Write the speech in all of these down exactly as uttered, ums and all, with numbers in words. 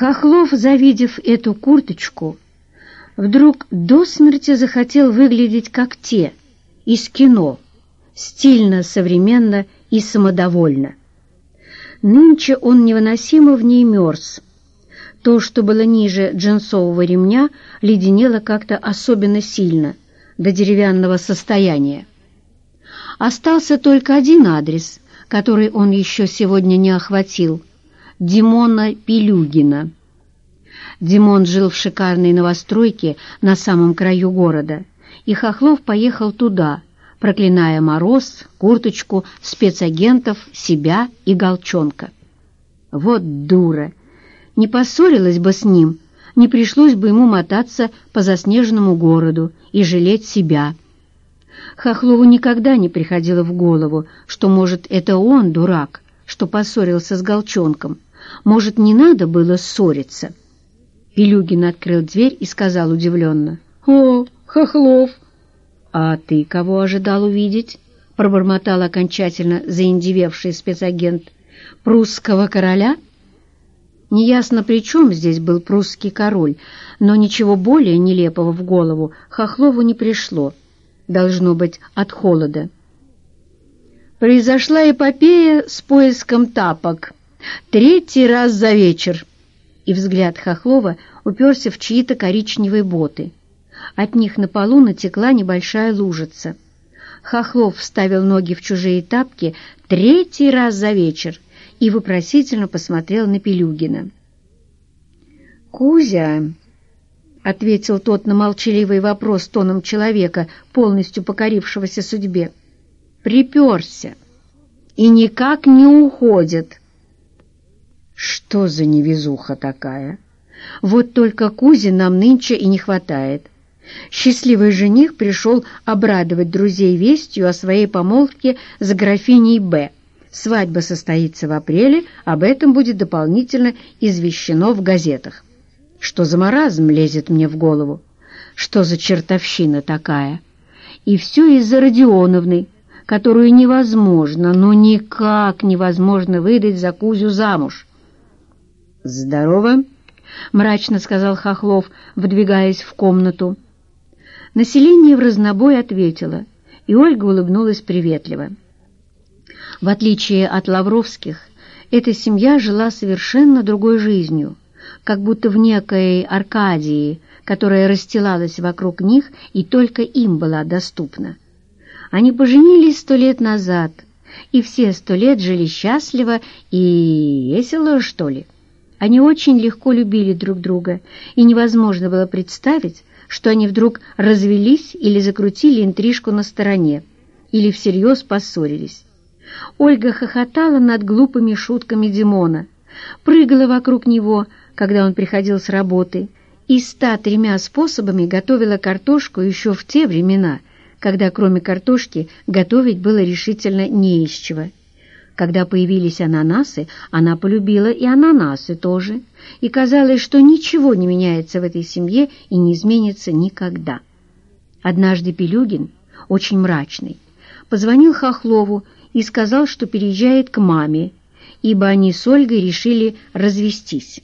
Хохлов, завидев эту курточку, вдруг до смерти захотел выглядеть как те, из кино, стильно, современно и самодовольно. Нынче он невыносимо в ней мерз. То, что было ниже джинсового ремня, леденело как-то особенно сильно, до деревянного состояния. Остался только один адрес, который он еще сегодня не охватил — Димона Пилюгина. Димон жил в шикарной новостройке на самом краю города, и Хохлов поехал туда, проклиная мороз, курточку, спецагентов, себя и Голчонка. Вот дура! Не поссорилась бы с ним, не пришлось бы ему мотаться по заснеженному городу и жалеть себя. Хохлову никогда не приходило в голову, что, может, это он, дурак, что поссорился с Голчонком. Может, не надо было ссориться. Пилюгин открыл дверь и сказал удивленно: «О, Хохлов!» «А ты кого ожидал увидеть?» — пробормотал окончательно заиндевевший спецагент. «Прусского короля?» Неясно, при чем здесь был прусский король, но ничего более нелепого в голову Хохлову не пришло. Должно быть, от холода. Произошла эпопея с поиском тапок. Третий раз за вечер. И взгляд Хохлова уперся в чьи-то коричневые боты. От них на полу натекла небольшая лужица. Хохлов вставил ноги в чужие тапки третий раз за вечер и вопросительно посмотрел на Пилюгина. «Кузя», — ответил тот на молчаливый вопрос тоном человека, полностью покорившегося судьбе, — «приперся и никак не уходит». «Что за невезуха такая? Вот только Кузи нам нынче и не хватает». Счастливый жених пришел обрадовать друзей вестью о своей помолвке с графиней Б. Свадьба состоится в апреле, об этом будет дополнительно извещено в газетах. Что за маразм лезет мне в голову? Что за чертовщина такая? И все из-за Родионовны, которую невозможно, но никак невозможно выдать за Кузю замуж. «Здорово», — мрачно сказал Хохлов, выдвигаясь в комнату. Население в разнобой ответило, и Ольга улыбнулась приветливо. В отличие от Лавровских, эта семья жила совершенно другой жизнью, как будто в некой Аркадии, которая расстилалась вокруг них и только им была доступна. Они поженились сто лет назад, и все сто лет жили счастливо и весело, что ли. Они очень легко любили друг друга, и невозможно было представить, что они вдруг развелись или закрутили интрижку на стороне, или всерьез поссорились. Ольга хохотала над глупыми шутками Димона, прыгала вокруг него, когда он приходил с работы, и ста тремя способами готовила картошку еще в те времена, когда кроме картошки готовить было решительно не из чего. Когда появились ананасы, она полюбила и ананасы тоже, и казалось, что ничего не меняется в этой семье и не изменится никогда. Однажды Пилюгин, очень мрачный, позвонил Хохлову и сказал, что переезжает к маме, ибо они с Ольгой решили развестись.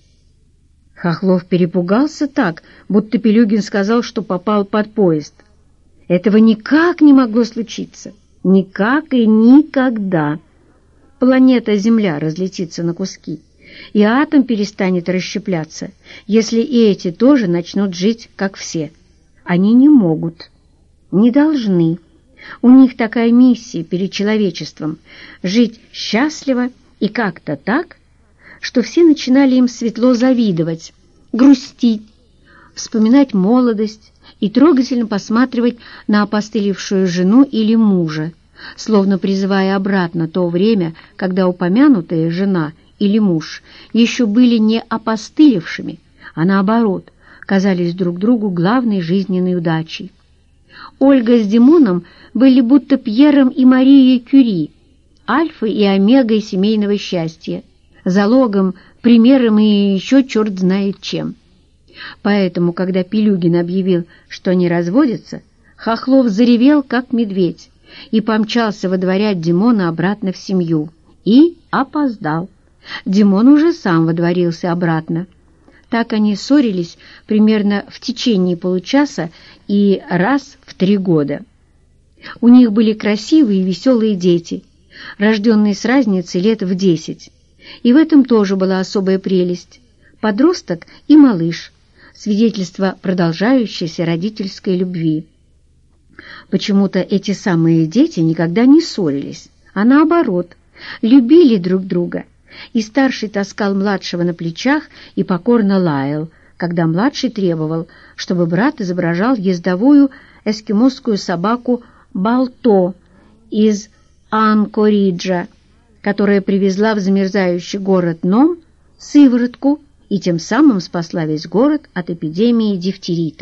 Хохлов перепугался так, будто Пилюгин сказал, что попал под поезд. Этого никак не могло случиться, никак и никогда. Планета Земля разлетится на куски, и атом перестанет расщепляться, если и эти тоже начнут жить, как все. Они не могут, не должны. У них такая миссия перед человечеством — жить счастливо и как-то так, что все начинали им светло завидовать, грустить, вспоминать молодость и трогательно посматривать на опостылевшую жену или мужа, словно призывая обратно то время, когда упомянутая жена или муж еще были не опостылевшими, а наоборот, казались друг другу главной жизненной удачей. Ольга с Димоном были будто Пьером и Марией Кюри, альфой и омегой семейного счастья, залогом, примером и еще черт знает чем. Поэтому, когда Пилюгин объявил, что они разводятся, Хохлов заревел, как медведь, и помчался водворять Димона обратно в семью. И опоздал. Димон уже сам водворился обратно. Так они ссорились примерно в течение получаса и раз в три года. У них были красивые и веселые дети, рожденные с разницей лет в десять. И в этом тоже была особая прелесть. Подросток и малыш, свидетельство продолжающейся родительской любви. Почему-то эти самые дети никогда не ссорились, а наоборот, любили друг друга. И старший таскал младшего на плечах и покорно лаял, когда младший требовал, чтобы брат изображал ездовую эскимосскую собаку Балто из Анкориджа, которая привезла в замерзающий город Ном сыворотку и тем самым спасла весь город от эпидемии дифтерита.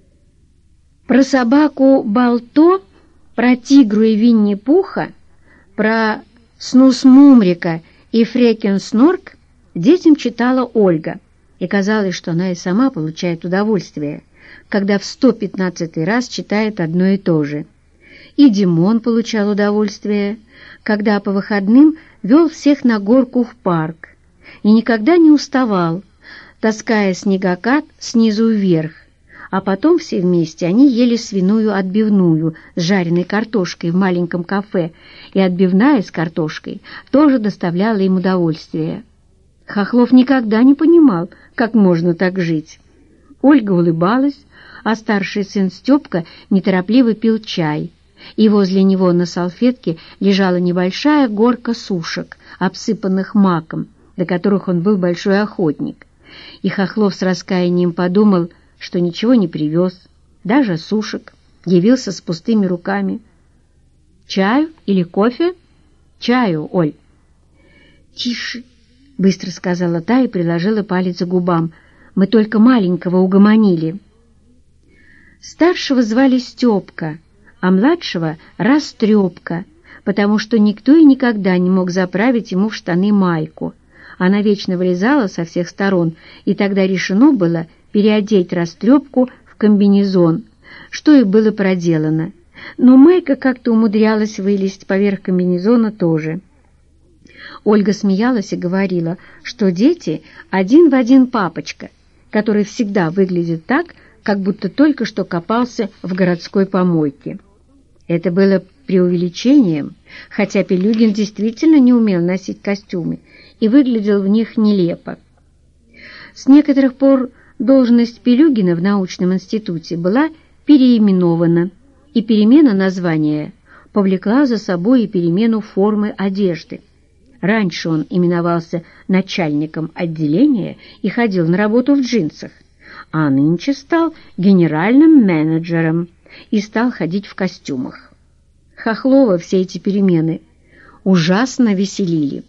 Про собаку Балто, про тигру и Винни-Пуха, про Снус-Мумрика и Фрекен-Снорк детям читала Ольга, и казалось, что она и сама получает удовольствие, когда в сто пятнадцатый раз читает одно и то же. И Димон получал удовольствие, когда по выходным вел всех на горку в парк, и никогда не уставал, таская снегокат снизу вверх, а потом все вместе они ели свиную отбивную с жареной картошкой в маленьком кафе, и отбивная с картошкой тоже доставляла им удовольствие. Хохлов никогда не понимал, как можно так жить. Ольга улыбалась, а старший сын Степка неторопливо пил чай, и возле него на салфетке лежала небольшая горка сушек, обсыпанных маком, до которых он был большой охотник. И Хохлов с раскаянием подумал, что ничего не привез, даже сушек, явился с пустыми руками. «Чаю или кофе?» «Чаю, Оль». «Тише», — быстро сказала та и приложила палец к губам. «Мы только маленького угомонили». Старшего звали Степка, а младшего — Растрепка, потому что никто и никогда не мог заправить ему в штаны майку. Она вечно вылезала со всех сторон, и тогда решено было переодеть Растрепку в комбинезон, что и было проделано. Но майка как-то умудрялась вылезть поверх комбинезона тоже. Ольга смеялась и говорила, что дети один в один папочка, который всегда выглядит так, как будто только что копался в городской помойке. Это было преувеличением, хотя Пелюгин действительно не умел носить костюмы и выглядел в них нелепо. С некоторых пор должность Пелюгина в научном институте была переименована, и перемена названия повлекла за собой и перемену формы одежды. Раньше он именовался начальником отделения и ходил на работу в джинсах, а нынче стал генеральным менеджером и стал ходить в костюмах. Хохлова все эти перемены ужасно веселили.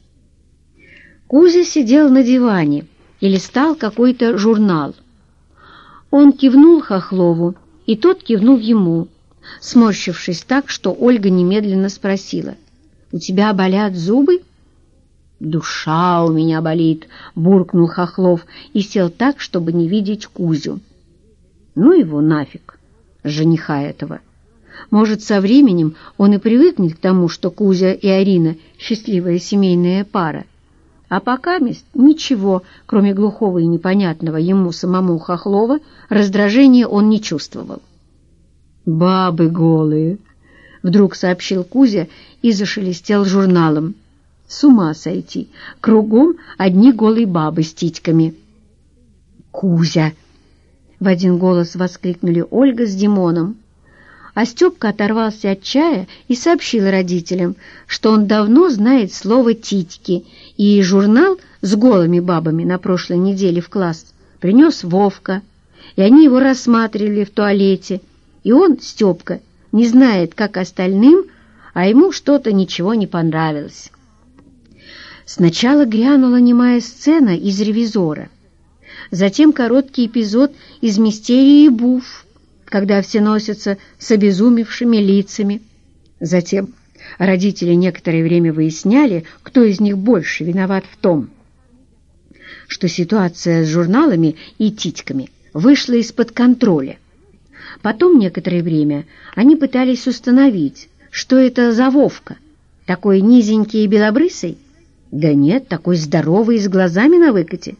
Кузя сидел на диване и листал какой-то журнал. Он кивнул Хохлову, и тот кивнул ему, сморщившись так, что Ольга немедленно спросила: «У тебя болят зубы?» «Душа у меня болит», — буркнул Хохлов и сел так, чтобы не видеть Кузю. «Ну его нафиг, жениха этого. Может, со временем он и привыкнет к тому, что Кузя и Арина — счастливая семейная пара. А пока мест ничего, кроме глухого и непонятного ему самому Хохлова, раздражения он не чувствовал». «Бабы голые», — вдруг сообщил Кузя и зашелестел журналом. «С ума сойти! Кругом одни голые бабы с титьками». «Кузя!» — в один голос воскликнули Ольга с Димоном. А Степка оторвался от чая и сообщил родителям, что он давно знает слово «титьки», и журнал с голыми бабами на прошлой неделе в класс принес Вовка, и они его рассматривали в туалете, и он, Степка, не знает, как остальным, а ему что-то ничего не понравилось. Сначала грянула немая сцена из «Ревизора», затем короткий эпизод из «Мистерии Буф», когда все носятся с обезумевшими лицами. Затем родители некоторое время выясняли, кто из них больше виноват в том, что ситуация с журналами и титьками вышла из-под контроля. Потом некоторое время они пытались установить, что это за Вовка, такой низенький и белобрысый. Да нет, такой здоровый и с глазами на выкате.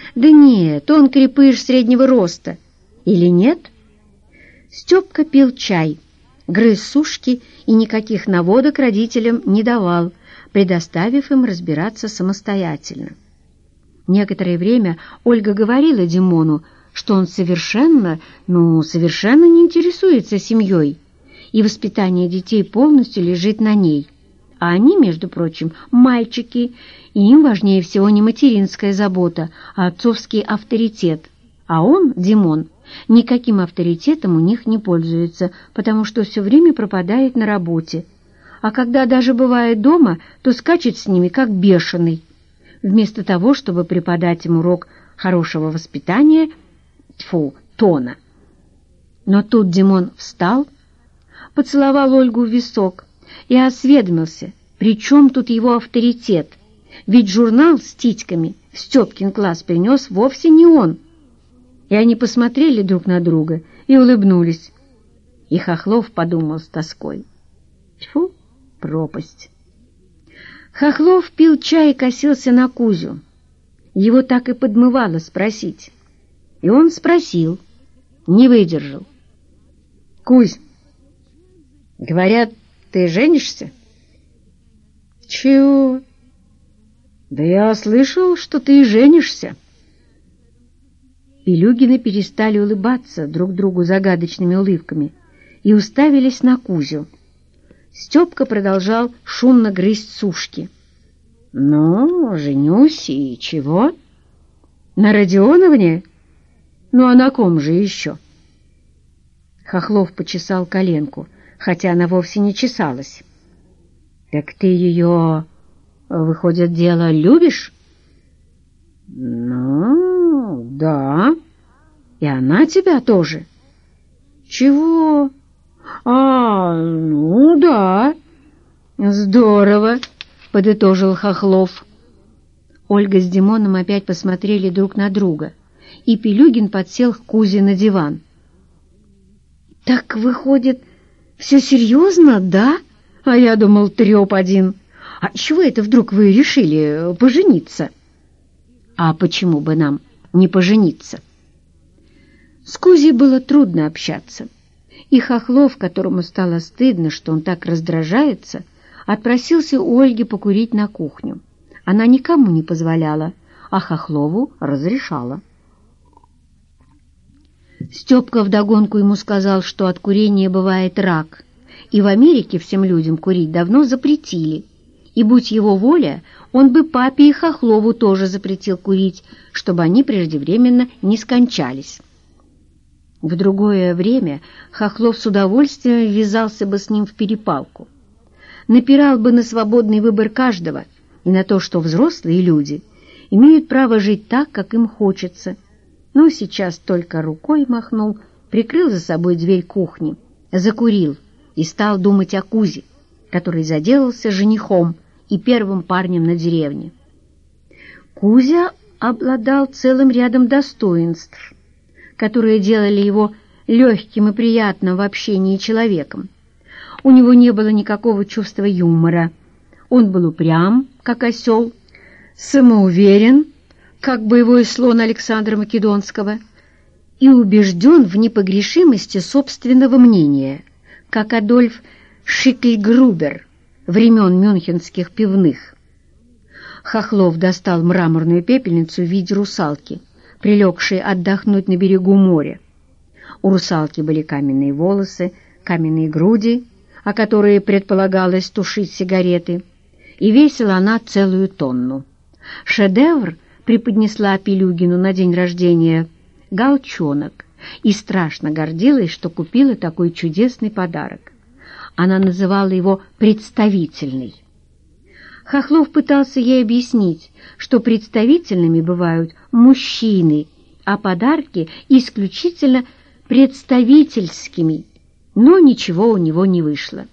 Да нет, он крепыш среднего роста. Или нет? Степка пил чай, грыз сушки и никаких наводок родителям не давал, предоставив им разбираться самостоятельно. Некоторое время Ольга говорила Димону, что он совершенно, ну, совершенно не интересуется семьей, и воспитание детей полностью лежит на ней. А они, между прочим, мальчики, и им важнее всего не материнская забота, а отцовский авторитет. А он, Димон, никаким авторитетом у них не пользуется, потому что все время пропадает на работе. А когда даже бывает дома, то скачет с ними, как бешеный. Вместо того, чтобы преподать им урок хорошего воспитания, тьфу, тона. Но тут Димон встал, поцеловал Ольгу в висок и осведомился, при чем тут его авторитет, ведь журнал с титьками в Степкин класс принес вовсе не он. И они посмотрели друг на друга и улыбнулись. И Хохлов подумал с тоской: тьфу, пропасть. Хохлов пил чай и косился на Кузю. Его так и подмывало спросить. И он спросил, не выдержал: «Кузь, говорят, ты женишься?» «Чего?» «Да я слышал, что ты и женишься». Пелюгины перестали улыбаться друг другу загадочными улыбками и уставились на Кузю. Степка продолжал шумно грызть сушки. «Ну, женюсь, и чего? На Родионовне? Ну, а на ком же еще?» Хохлов почесал коленку, хотя она вовсе не чесалась. «Так ты ее, выходит, дело любишь?» «Ну, да. И она тебя тоже». «Чего? А, ну да». «Здорово», — подытожил Хохлов. Ольга с Димоном опять посмотрели друг на друга, и Пелюгин подсел к Кузе на диван. «Так, выходит, все серьезно, да? А я думал, треп один. А чего это вдруг вы решили пожениться?» «А почему бы нам не пожениться?» С Кузей было трудно общаться, и Хохлов, которому стало стыдно, что он так раздражается, отпросился у Ольги покурить на кухню. Она никому не позволяла, а Хохлову разрешала. Степка вдогонку ему сказал, что от курения бывает рак, и в Америке всем людям курить давно запретили, и, будь его воля, он бы папе и Хохлову тоже запретил курить, чтобы они преждевременно не скончались. В другое время Хохлов с удовольствием ввязался бы с ним в перепалку, напирал бы на свободный выбор каждого и на то, что взрослые люди имеют право жить так, как им хочется, но сейчас только рукой махнул, прикрыл за собой дверь кухни, закурил и стал думать о Кузе, который заделался женихом и первым парнем на деревне. Кузя обладал целым рядом достоинств, которые делали его легким и приятным в общении человеком. У него не было никакого чувства юмора. Он был упрям, как осел, самоуверен, как боевой слон Александра Македонского, и убежден в непогрешимости собственного мнения, как Адольф Шикльгрубер времен мюнхенских пивных. Хохлов достал мраморную пепельницу в виде русалки, прилегшей отдохнуть на берегу моря. У русалки были каменные волосы, каменные груди, о которые предполагалось тушить сигареты, и весила она целую тонну. Шедевр преподнесла Пелюгину на день рождения галчонок и страшно гордилась, что купила такой чудесный подарок. Она называла его «представительный». Хохлов пытался ей объяснить, что представительными бывают мужчины, а подарки исключительно представительскими, но ничего у него не вышло.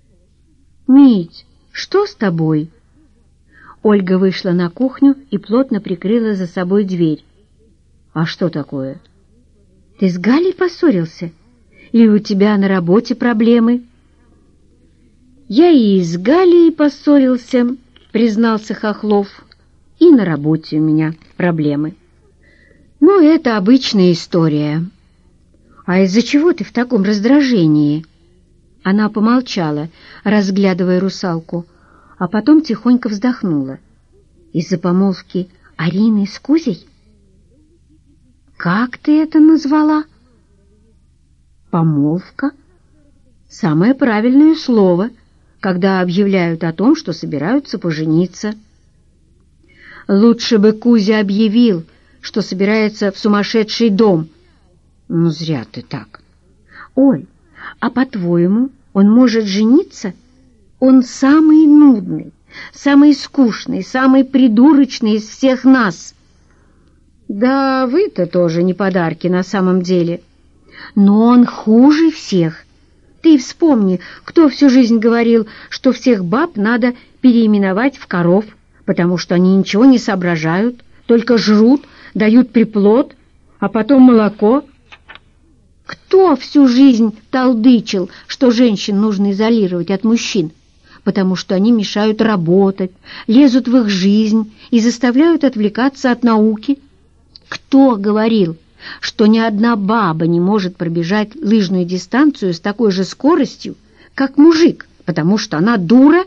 «Мить, что с тобой?» Ольга вышла на кухню и плотно прикрыла за собой дверь. «А что такое? Ты с Галей поссорился? Или у тебя на работе проблемы?» «Я и с Галей поссорился», — признался Хохлов, — «и на работе у меня проблемы. Ну, это обычная история. А из-за чего ты в таком раздражении? Она помолчала, разглядывая русалку, а потом тихонько вздохнула. Из-за помолвки Арины с Кузей? Как ты это назвала? Помолвка? Самое правильное слово, когда объявляют о том, что собираются пожениться. Лучше бы Кузя объявил, что собирается в сумасшедший дом. Ну, зря ты так. Оль, а по-твоему, он может жениться? Он самый нудный, самый скучный, самый придурочный из всех нас. Да вы-то тоже не подарки на самом деле. Но он хуже всех. Ты вспомни, кто всю жизнь говорил, что всех баб надо переименовать в коров, потому что они ничего не соображают, только жрут, дают приплод, а потом молоко. Кто всю жизнь толдычил, что женщин нужно изолировать от мужчин, потому что они мешают работать, лезут в их жизнь и заставляют отвлекаться от науки? Кто говорил, что ни одна баба не может пробежать лыжную дистанцию с такой же скоростью, как мужик, потому что она дура?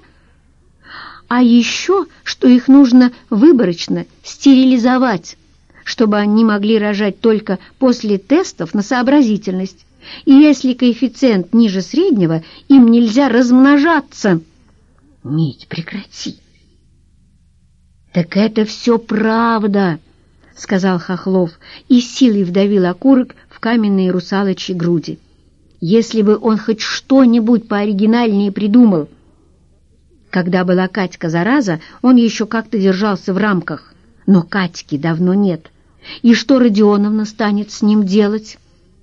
А еще, что их нужно выборочно стерилизовать, чтобы они могли рожать только после тестов на сообразительность, и если коэффициент ниже среднего, им нельзя размножаться. Мить, прекрати. Так это все правда, — сказал Хохлов и силой вдавил окурок в каменные русалочьи груди. Если бы он хоть что-нибудь пооригинальнее придумал. Когда была Катька зараза, он еще как-то держался в рамках, но Катьки давно нет. И что Родионовна станет с ним делать?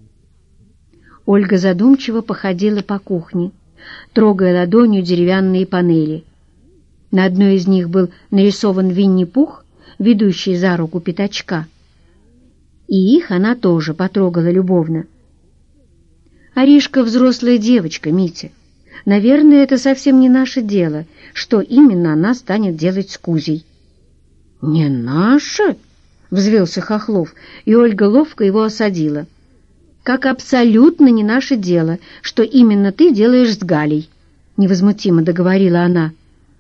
Ольга задумчиво походила по кухне, трогая ладонью деревянные панели. На одной из них был нарисован Винни-Пух, ведущий за руку Пятачка. И их она тоже потрогала любовно. Аришка взрослая девочка, Митя. Наверное, это совсем не наше дело, что именно она станет делать с Кузей. «Не наше?» — взвился Хохлов, и Ольга ловко его осадила. «Как абсолютно не наше дело, что именно ты делаешь с Галей», — невозмутимо договорила она.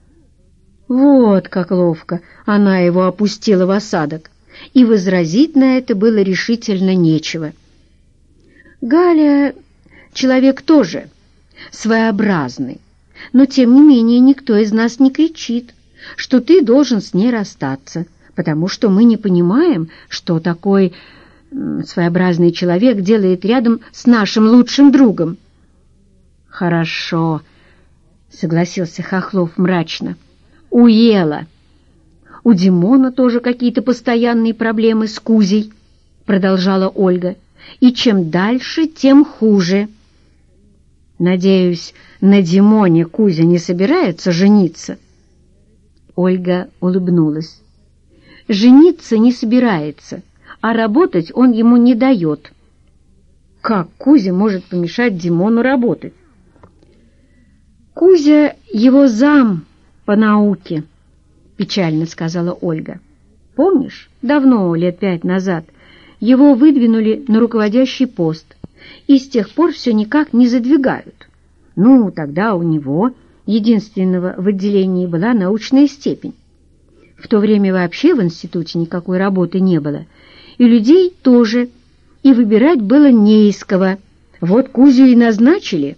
Вот как ловко она его опустила в осадок, и возразить на это было решительно нечего. Галя человек тоже своеобразный, но тем не менее никто из нас не кричит, что ты должен с ней расстаться, потому что мы не понимаем, что такой своеобразный человек делает рядом с нашим лучшим другом. «Хорошо», — согласился Хохлов мрачно. «Уела. У Димона тоже какие-то постоянные проблемы с Кузей», — продолжала Ольга. «И чем дальше, тем хуже». «Надеюсь, на Димоне Кузя не собирается жениться?» Ольга улыбнулась. «Жениться не собирается, а работать он ему не дает». «Как Кузя может помешать Димону работать?» «Кузя его зам по науке», — печально сказала Ольга. «Помнишь, давно, лет пять назад, его выдвинули на руководящий пост, и с тех пор все никак не задвигают. Ну, тогда у него, единственного в отделении, была научная степень. В то время вообще в институте никакой работы не было, и людей тоже, и выбирать было не из кого. Вот Кузю и назначили».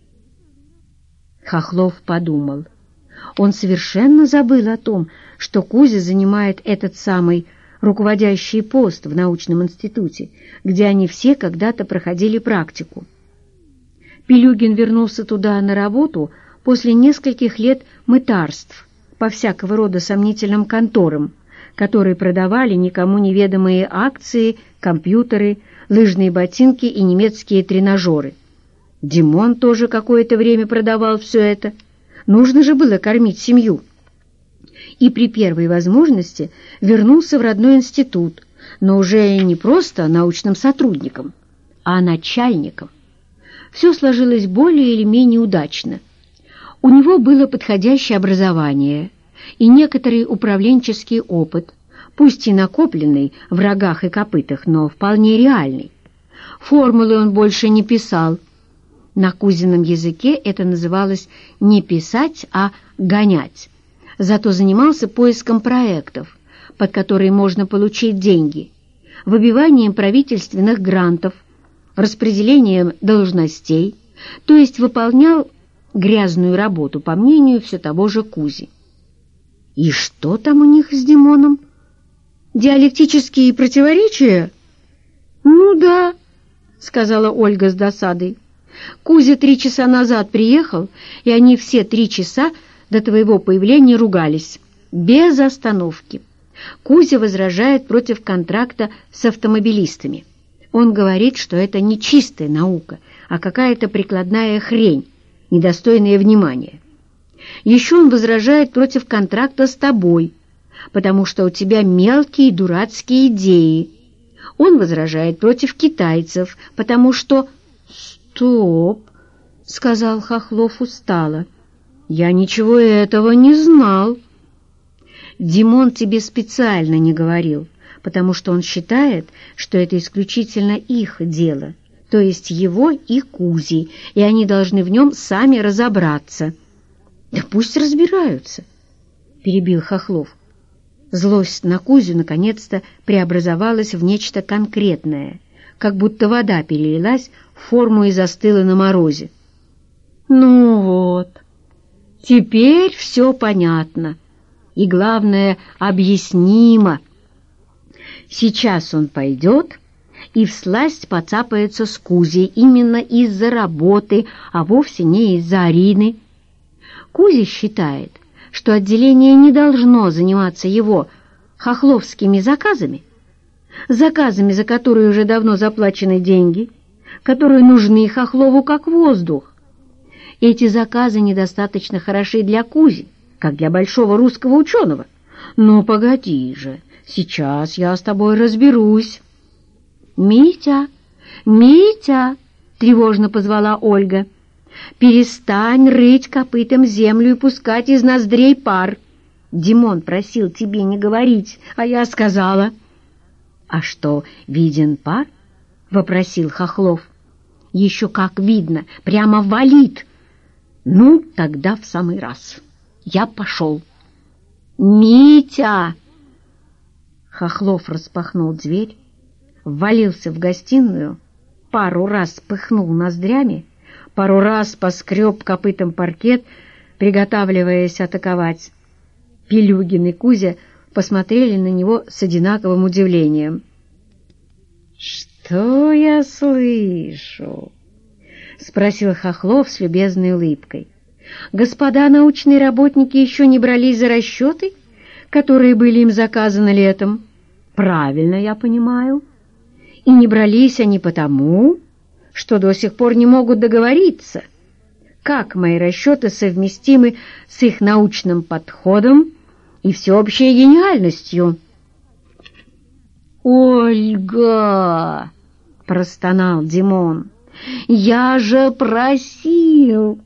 Хохлов подумал. Он совершенно забыл о том, что Кузя занимает этот самый руководящий пост в научном институте, где они все когда-то проходили практику. Пилюгин вернулся туда на работу после нескольких лет мытарств по всякого рода сомнительным конторам, которые продавали никому неведомые акции, компьютеры, лыжные ботинки и немецкие тренажеры. Димон тоже какое-то время продавал все это. Нужно же было кормить семью. И при первой возможности вернулся в родной институт, но уже не просто научным сотрудником, а начальником. Все сложилось более или менее удачно. У него было подходящее образование и некоторый управленческий опыт, пусть и накопленный в рогах и копытах, но вполне реальный. Формулы он больше не писал. На Кузином языке это называлось не писать, а гонять. Зато занимался поиском проектов, под которые можно получить деньги, выбиванием правительственных грантов, распределением должностей, то есть выполнял грязную работу, по мнению все того же Кузи. И что там у них с Димоном? Диалектические противоречия? Ну да, сказала Ольга с досадой. Кузя три часа назад приехал, и они все три часа до твоего появления ругались, без остановки. Кузя возражает против контракта с автомобилистами. Он говорит, что это не чистая наука, а какая-то прикладная хрень, недостойная внимания. Еще он возражает против контракта с тобой, потому что у тебя мелкие дурацкие идеи. Он возражает против китайцев, потому что... «Стоп!» — сказал Хохлов устало. «Я ничего этого не знал». Димон тебе специально не говорил, потому что он считает, что это исключительно их дело, то есть его и Кузи, и они должны в нем сами разобраться. «Да пусть разбираются», — перебил Хохлов. Злость на Кузю наконец-то преобразовалась в нечто конкретное, как будто вода перелилась в форму и застыла на морозе. «Ну вот, теперь все понятно. И, главное, объяснимо. Сейчас он пойдет и всласть поцапается с Кузей именно из-за работы, а вовсе не из-за Арины. Кузя считает, что отделение не должно заниматься его хохловскими заказами, заказами, за которые уже давно заплачены деньги, которые нужны Хохлову как воздух. Эти заказы недостаточно хороши для Кузи, как для большого русского ученого. Ну, погоди же, сейчас я с тобой разберусь. «Митя, Митя!» — тревожно позвала Ольга. «Перестань рыть копытом землю и пускать из ноздрей пар. Димон просил тебе не говорить, а я сказала». «А что, виден пар?» — вопросил Хохлов. «Еще как видно, прямо валит». «Ну, тогда в самый раз. Я пошел». «Митя!» Хохлов распахнул дверь, ввалился в гостиную, пару раз пыхнул ноздрями, пару раз поскреб копытом паркет, приготавливаясь атаковать. Пилюгин и Кузя посмотрели на него с одинаковым удивлением. «Что я слышу?» — спросил Хохлов с любезной улыбкой. «Господа научные работники еще не брались за расчеты, которые были им заказаны летом? Правильно я понимаю. И не брались они потому, что до сих пор не могут договориться, как мои расчеты совместимы с их научным подходом и всеобщей гениальностью». «Ольга!» — простонал Димон. «Я же просил!»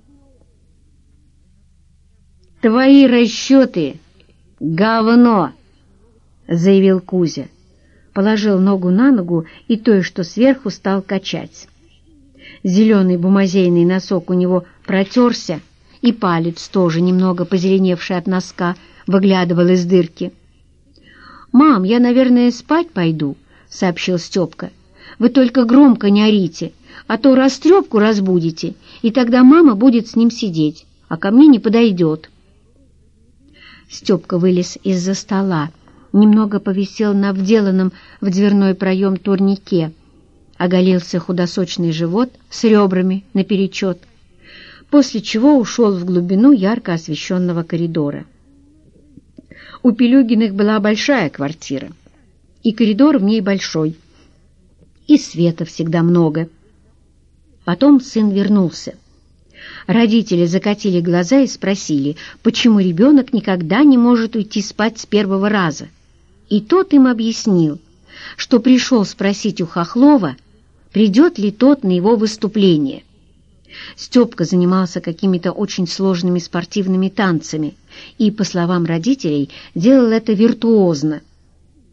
«Твои расчеты — говно!» — заявил Кузя. Положил ногу на ногу и той, что сверху, стал качать. Зеленый бумазейный носок у него протерся, и палец, тоже немного позеленевший от носка, выглядывал из дырки. «Мам, я, наверное, спать пойду», — сообщил Степка. «Вы только громко не орите, а то растрепку разбудите, и тогда мама будет с ним сидеть, а ко мне не подойдет». Степка вылез из-за стола, немного повисел на вделанном в дверной проем турнике, оголился худосочный живот с ребрами наперечет, после чего ушел в глубину ярко освещенного коридора. У Пилюгиных была большая квартира, и коридор в ней большой, и света всегда много. Потом сын вернулся. Родители закатили глаза и спросили, почему ребенок никогда не может уйти спать с первого раза. И тот им объяснил, что пришел спросить у Хохлова, придет ли тот на его выступление. Степка занимался какими-то очень сложными спортивными танцами и, по словам родителей, делал это виртуозно.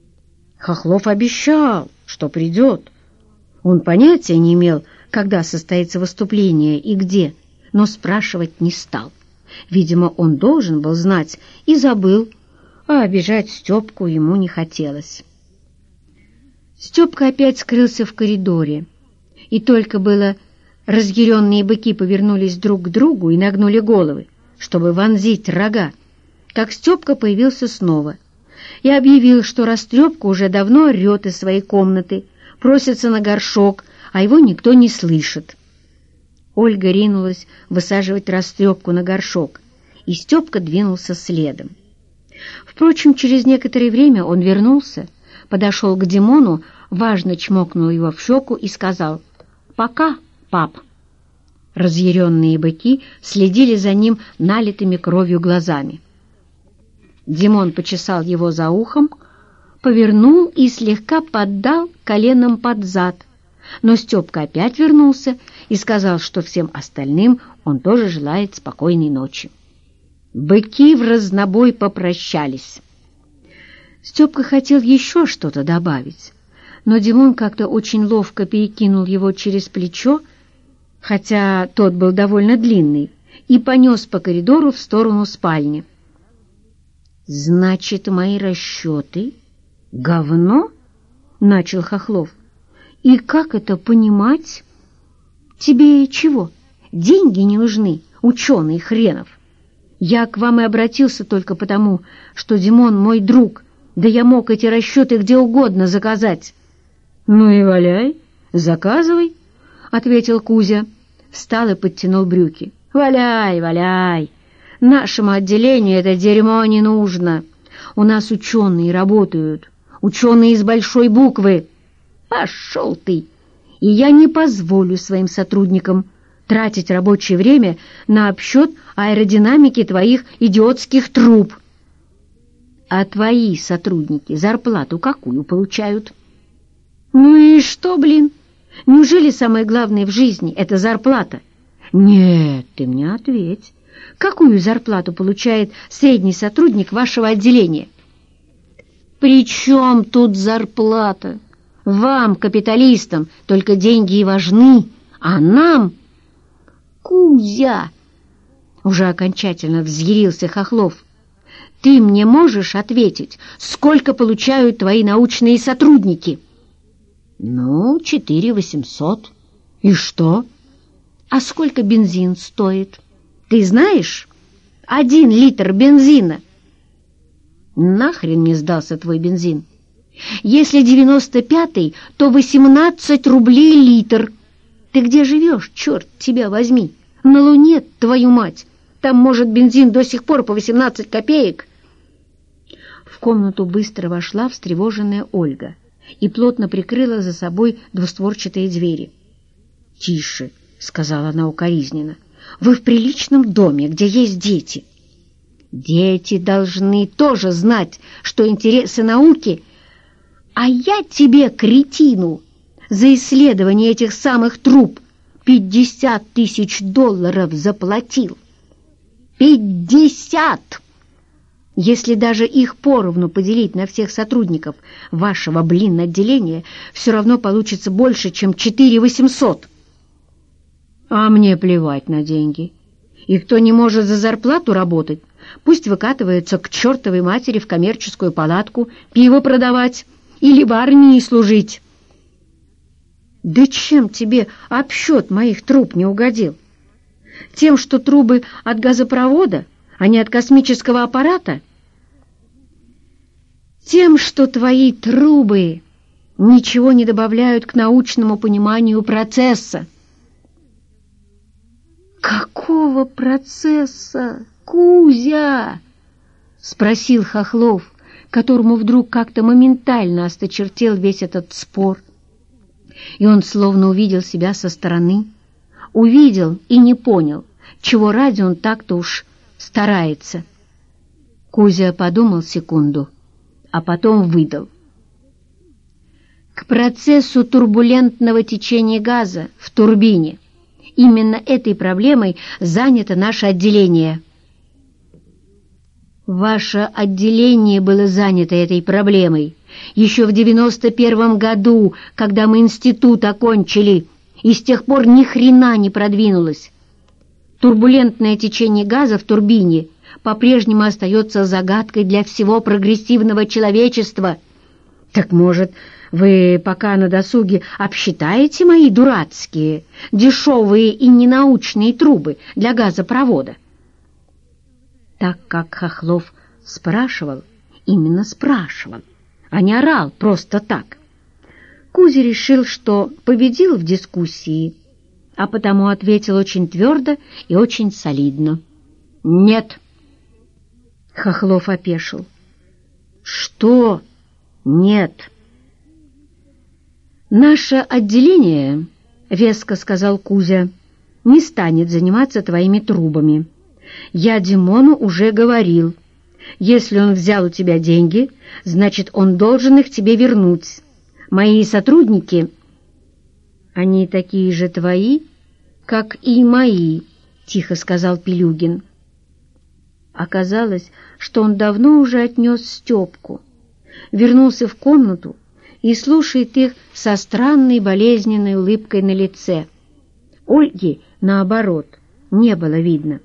Хохлов обещал, что придет. Он понятия не имел, когда состоится выступление и где, но спрашивать не стал. Видимо, он должен был знать и забыл, а обижать Степку ему не хотелось. Степка опять скрылся в коридоре, и только было разъяренные быки повернулись друг к другу и нагнули головы, чтобы вонзить рога, как Степка появился снова и объявил, что Растрепка уже давно орет из своей комнаты, просится на горшок, а его никто не слышит. Ольга ринулась высаживать Растрепку на горшок, и Степка двинулся следом. Впрочем, через некоторое время он вернулся, подошел к Димону, важно чмокнул его в щеку и сказал: «Пока, пап». Разъяренные быки следили за ним налитыми кровью глазами. Димон почесал его за ухом, повернул и слегка поддал коленом под зад, но Степка опять вернулся и сказал, что всем остальным он тоже желает спокойной ночи. Быки в разнобой попрощались. Степка хотел еще что-то добавить, но Димон как-то очень ловко перекинул его через плечо, хотя тот был довольно длинный, и понес по коридору в сторону спальни. «Значит, мои расчеты — говно?» — начал Хохлов. «И как это понимать? Тебе чего, деньги не нужны, ученый хренов? Я к вам и обратился только потому, что Димон мой друг, да я мог эти расчеты где угодно заказать». «Ну и валяй, заказывай», — ответил Кузя, встал и подтянул брюки. «Валяй, валяй, нашему отделению это дерьмо не нужно. У нас ученые работают, ученые из большой буквы. Пошел ты! И я не позволю своим сотрудникам тратить рабочее время на обсчет аэродинамики твоих идиотских труб». «А твои сотрудники зарплату какую получают?» «Ну и что, блин? Неужели самое главное в жизни — это зарплата?» «Нет, ты мне ответь. Какую зарплату получает средний сотрудник вашего отделения?» «При чем тут зарплата? Вам, капиталистам, только деньги и важны, а нам...» «Кузя!» — уже окончательно взъярился Хохлов. «Ты мне можешь ответить, сколько получают твои научные сотрудники?» «Ну, четыре восемьсот». «И что? А сколько бензин стоит? Ты знаешь? Один литр бензина». «Нахрен мне сдался твой бензин? Если девяносто пятый, то восемнадцать рублей литр. Ты где живешь, черт тебя возьми? На Луне, твою мать? Там, может, бензин до сих пор по восемнадцать копеек». В комнату быстро вошла встревоженная Ольга и плотно прикрыла за собой двустворчатые двери. «Тише», — сказала она укоризненно, — «вы в приличном доме, где есть дети». «Дети должны тоже знать, что интересы науки...» «А я тебе, кретину, за исследование этих самых труб пятьдесят тысяч долларов заплатил». «Пятьдесят!» Если даже их поровну поделить на всех сотрудников вашего, блин, отделения, все равно получится больше, чем четыре восемьсот. А мне плевать на деньги. И кто не может за зарплату работать, пусть выкатывается к чертовой матери в коммерческую палатку пиво продавать или в армии служить. Да чем тебе обсчет моих труб не угодил? Тем, что трубы от газопровода, а не от космического аппарата? Тем, что твои трубы ничего не добавляют к научному пониманию процесса. «Какого процесса, Кузя?» — спросил Хохлов, которому вдруг как-то моментально осточертел весь этот спор. И он словно увидел себя со стороны, увидел и не понял, чего ради он так-то уж старается. Кузя подумал секунду, а потом выдал. К процессу турбулентного течения газа в турбине. Именно этой проблемой занято наше отделение. Ваше отделение было занято этой проблемой, еще в девяносто первом году, когда мы институт окончили, и с тех пор ни хрена не продвинулось. Турбулентное течение газа в турбине по-прежнему остается загадкой для всего прогрессивного человечества. Так, может, вы пока на досуге обсчитаете мои дурацкие, дешевые и ненаучные трубы для газопровода? Так как Хохлов спрашивал, именно спрашивал, а не орал просто так, Кузя решил, что победил в дискуссии, а потому ответил очень твердо и очень солидно. «Нет». Хохлов опешил. «Что нет?» «Наше отделение, — веско сказал Кузя, — не станет заниматься твоими трубами. Я Димону уже говорил, если он взял у тебя деньги, значит, он должен их тебе вернуть. Мои сотрудники, они такие же твои, как и мои, — тихо сказал Пилюгин. Оказалось, что он давно уже отнес Степку, вернулся в комнату и слушает их со странной болезненной улыбкой на лице. Ольги, наоборот, не было видно.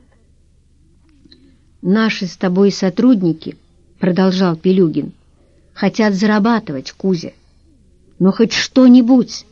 «Наши с тобой сотрудники, — продолжал Пилюгин, — хотят зарабатывать, Кузя, но хоть что-нибудь.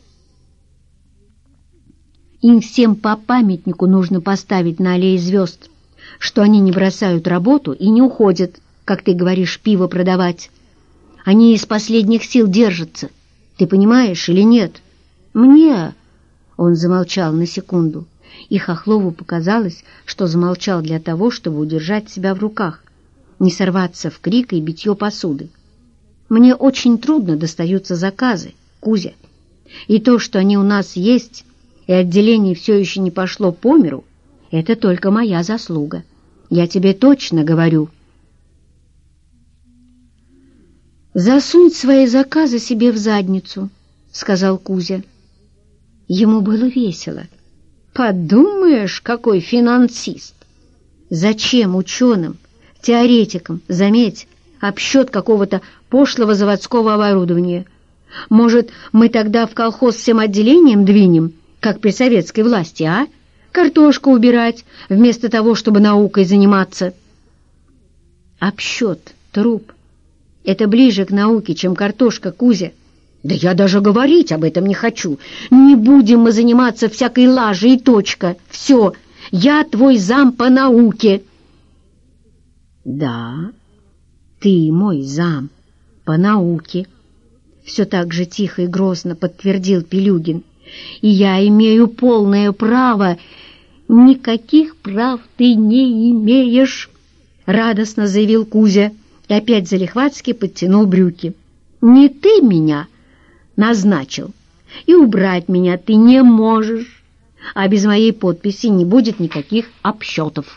Им всем по памятнику нужно поставить на аллее звезд, что они не бросают работу и не уходят, как ты говоришь, пиво продавать. Они из последних сил держатся. Ты понимаешь или нет? Мне...» Он замолчал на секунду, и Хохлову показалось, что замолчал для того, чтобы удержать себя в руках, не сорваться в крик и битье посуды. «Мне очень трудно достаются заказы, Кузя, и то, что они у нас есть, и отделение все еще не пошло по миру, это только моя заслуга. Я тебе точно говорю». «Засунь свои заказы себе в задницу», — сказал Кузя. Ему было весело. «Подумаешь, какой финансист! Зачем ученым, теоретикам, заметь, обсчет какого-то пошлого заводского оборудования? Может, мы тогда в колхоз всем отделением двинем, как при советской власти, а? Картошку убирать, вместо того, чтобы наукой заниматься». Обсчет труб — это ближе к науке, чем картошка, Кузя. Да я даже говорить об этом не хочу. Не будем мы заниматься всякой лажей и точка. Все, я твой зам по науке. Да, ты мой зам по науке, все так же тихо и грозно подтвердил Пилюгин. И я имею полное право. Никаких прав ты не имеешь, радостно заявил Кузя и опять залихватски подтянул брюки. Не ты меня назначил, и убрать меня ты не можешь, а без моей подписи не будет никаких обсчетов.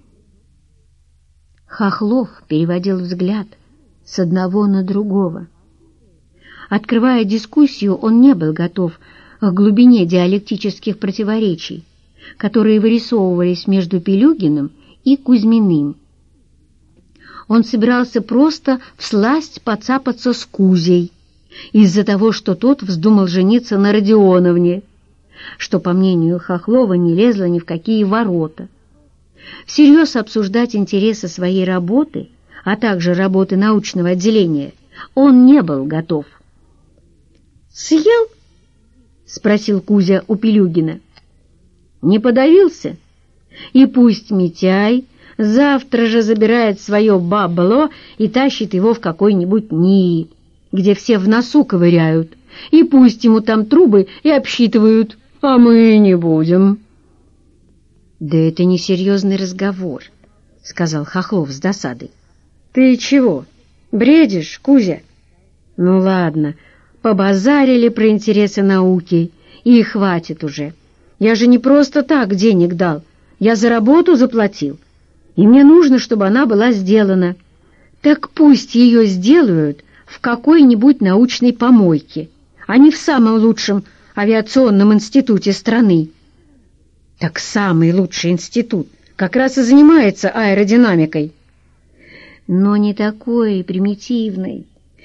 Хохлов переводил взгляд с одного на другого. Открывая дискуссию, он не был готов к глубине диалектических противоречий, которые вырисовывались между Пилюгиным и Кузьминым. Он собирался просто всласть поцапаться с Кузей из-за того, что тот вздумал жениться на Родионовне, что, по мнению Хохлова, не лезло ни в какие ворота. Всерьез обсуждать интересы своей работы, а также работы научного отделения, он не был готов. «Съел?» — спросил Кузя у Пилюгина. «Не подавился? И пусть Митяй завтра же забирает свое бабло и тащит его в какой-нибудь НИИ, где все в носу ковыряют, и пусть ему там трубы и обсчитывают, а мы не будем». «Да это несерьезный разговор», — сказал Хохлов с досадой. «Ты чего, бредишь, Кузя?» «Ну ладно, побазарили про интересы науки, и хватит уже. Я же не просто так денег дал, я за работу заплатил, и мне нужно, чтобы она была сделана. Так пусть ее сделают в какой-нибудь научной помойке, а не в самом лучшем авиационном институте страны». «Так самый лучший институт как раз и занимается аэродинамикой». «Но не такой примитивной,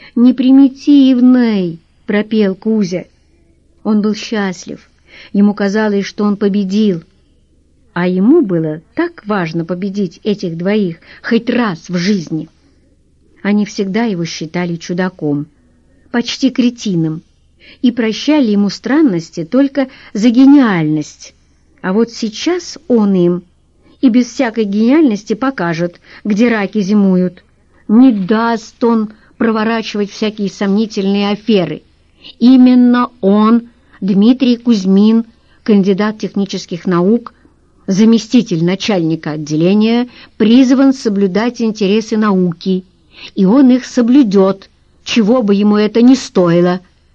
непримитивной!» — пропел Кузя. Он был счастлив. Ему казалось, что он победил. А ему было так важно победить этих двоих хоть раз в жизни. Они всегда его считали чудаком, почти кретином, и прощали ему странности только за гениальность. А вот сейчас он им и без всякой гениальности покажет, где раки зимуют. Не даст он проворачивать всякие сомнительные аферы. Именно он, Дмитрий Кузьмин, кандидат технических наук, заместитель начальника отделения, призван соблюдать интересы науки, и он их соблюдет, чего бы ему это ни стоило.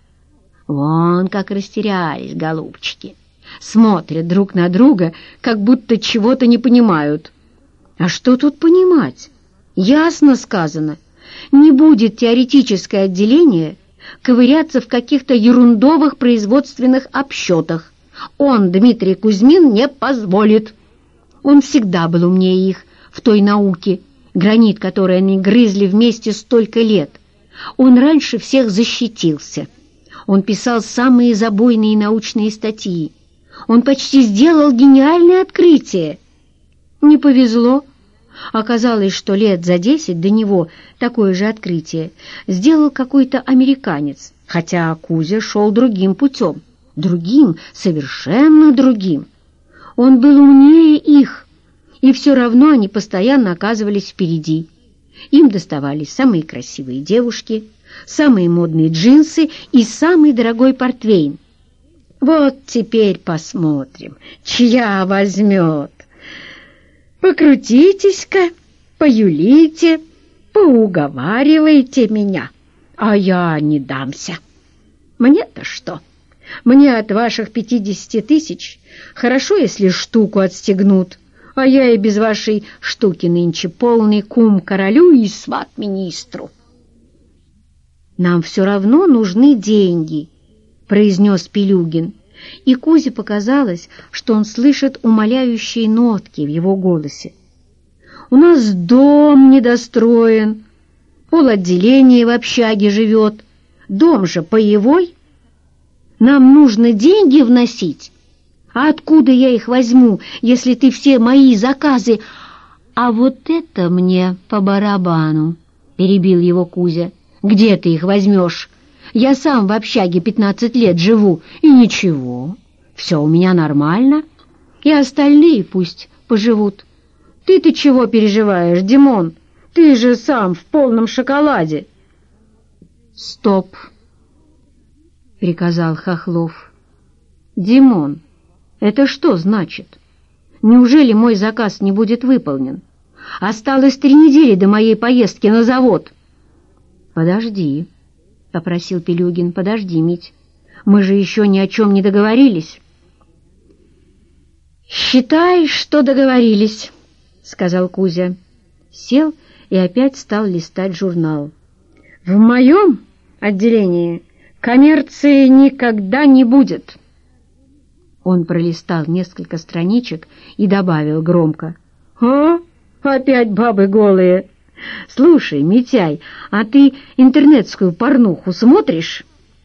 Вон как растерялись голубчики, смотрят друг на друга, как будто чего-то не понимают. А что тут понимать? Ясно сказано. Не будет теоретическое отделение ковыряться в каких-то ерундовых производственных обсчетах. Он, Дмитрий Кузьмин, не позволит. Он всегда был умнее их в той науке, гранит которой они грызли вместе столько лет. Он раньше всех защитился. Он писал самые забойные научные статьи. Он почти сделал гениальное открытие. Не повезло. Оказалось, что лет за десять до него такое же открытие сделал какой-то американец, хотя Кузя шел другим путем, другим, совершенно другим. Он был умнее их, и все равно они постоянно оказывались впереди. Им доставались самые красивые девушки, самые модные джинсы и самый дорогой портвейн. Вот теперь посмотрим, чья возьмет. Покрутитесь-ка, поюлите, поуговаривайте меня, а я не дамся. Мне-то что? Мне от ваших пятидесяти тысяч хорошо, если штуку отстегнут, а я и без вашей штуки нынче полный кум королю и сват министру. Нам все равно нужны деньги, произнес Пилюгин, и Кузе показалось, что он слышит умоляющие нотки в его голосе. «У нас дом недостроен, полотделение в общаге живет, дом же паевой. Нам нужно деньги вносить. А откуда я их возьму, если ты все мои заказы...» «А вот это мне по барабану», — перебил его Кузя. «Где ты их возьмешь? Я сам в общаге пятнадцать лет живу, и ничего, все у меня нормально, и остальные пусть поживут. Ты-то чего переживаешь, Димон? Ты же сам в полном шоколаде». «Стоп!» — приказал Хохлов. «Димон, это что значит? Неужели мой заказ не будет выполнен? Осталось три недели до моей поездки на завод». «Подожди», — попросил Пилюгин, — «подожди, Мить, мы же еще ни о чем не договорились». «Считай, что договорились», — сказал Кузя. Сел и опять стал листать журнал. «В моем отделении коммерции никогда не будет». Он пролистал несколько страничек и добавил громко: «О, опять бабы голые! Слушай, Митяй, а ты интернетскую порнуху смотришь?»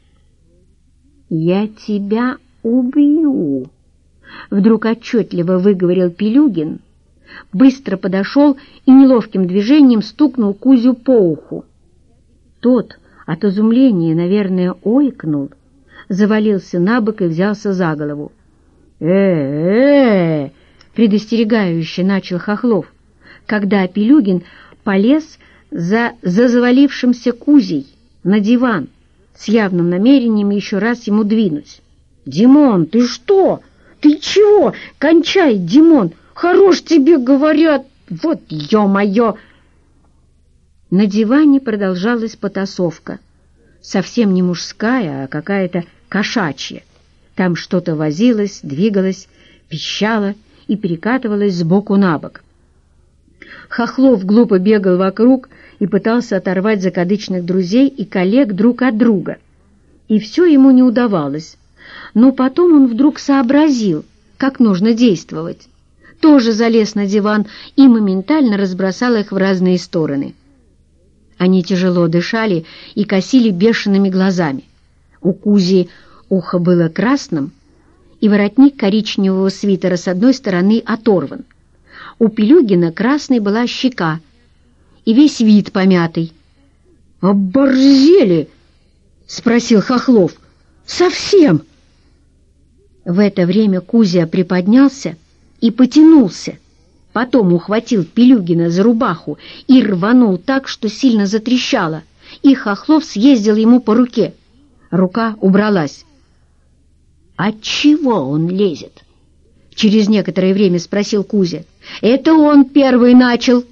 «Я тебя убью!» Вдруг отчетливо выговорил Пилюгин, быстро подошел и неловким движением стукнул Кузю по уху. Тот от изумления, наверное, ойкнул, завалился на бок и взялся за голову. «Э-э-э!» — предостерегающе начал Хохлов, когда Пилюгин полез за, за завалившимся Кузей на диван с явным намерением еще раз ему двинуть. «Димон, ты что? Ты чего? Кончай, Димон! Хорош тебе говорят! Вот ё-моё!» На диване продолжалась потасовка. Совсем не мужская, а какая-то кошачья. Там что-то возилось, двигалось, пищало и перекатывалось сбоку на бок. Хохлов глупо бегал вокруг и пытался оторвать закадычных друзей и коллег друг от друга. И все ему не удавалось. Но потом он вдруг сообразил, как нужно действовать. Тоже залез на диван и моментально разбросал их в разные стороны. Они тяжело дышали и косили бешеными глазами. У Кузи ухо было красным, и воротник коричневого свитера с одной стороны оторван. У Пилюгина красной была щека, и весь вид помятый. «Оборзели?» — спросил Хохлов. «Совсем?» В это время Кузя приподнялся и потянулся, потом ухватил Пилюгина за рубаху и рванул так, что сильно затрещало, и Хохлов съездил ему по руке. Рука убралась. «Отчего он лезет?» — через некоторое время спросил Кузя. «Это он первый начал».